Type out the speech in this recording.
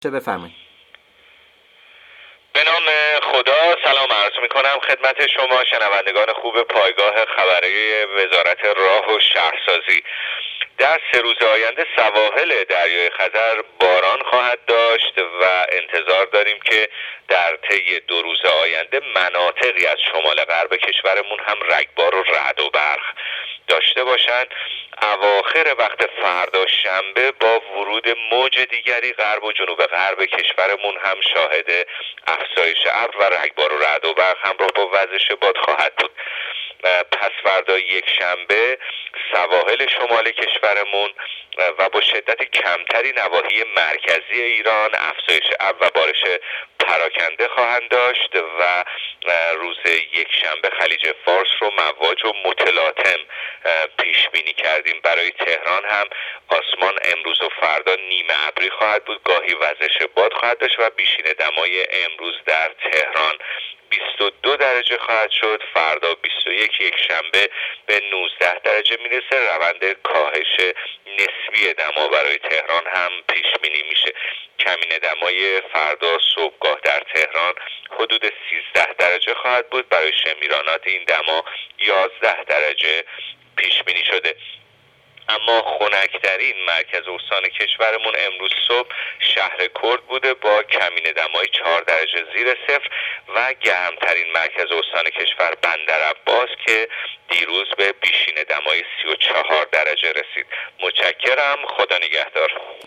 چه بفرمایید. به نام خدا سلام عرض میکنم خدمت شما شنوندگان خوب پایگاه خبری وزارت راه و شهرسازی. در 3 روز آینده سواحل دریای خزر باران خواهد داشت و انتظار داریم که در طی 2 روز آینده مناطقی از شمال غرب کشورمون هم رگبار و رعد و برق داشته باشند. اواخر وقت فردا شنبه با ورود موج دیگری غرب و جنوب غرب کشورمون هم شاهد افزایش ابر و رگبار و رعد و برق همراه با وزش باد خواهد بود. پس فردا یک شنبه سواحل شمال کشورمون و با شدت کمتری نواحی مرکزی ایران افزایش ابر و بارش پراکنده خواهند داشت و روز یک شنبه خلیج فارس رو مواج و متلاطم پیش بینی کردیم. برای تهران هم آسمان امروز و فردا نیمه ابری خواهد بود، گاهی وزش باد خواهد داشت و بیشین دمای امروز در تهران 22 درجه خواهد شد. فردا 21 یک شنبه به 19 درجه میرسه. روند کاهش نسبی دما برای تهران هم پیش بینی میشه. کمین دمای فردا صبحگاه در تهران حدود 13 درجه خواهد بود. برای شمیرانات این دما 11 درجه پیش بینی شده. اما خنک‌ترین مرکز استان کشورمون امروز صبح شهر کرد بوده با کمین دمای 4 درجه زیر صفر و گرمترین مرکز استان کشور بندرعباس که دیروز به بیشین دمای 34 درجه رسید. متشکرم. خدا نگهدار.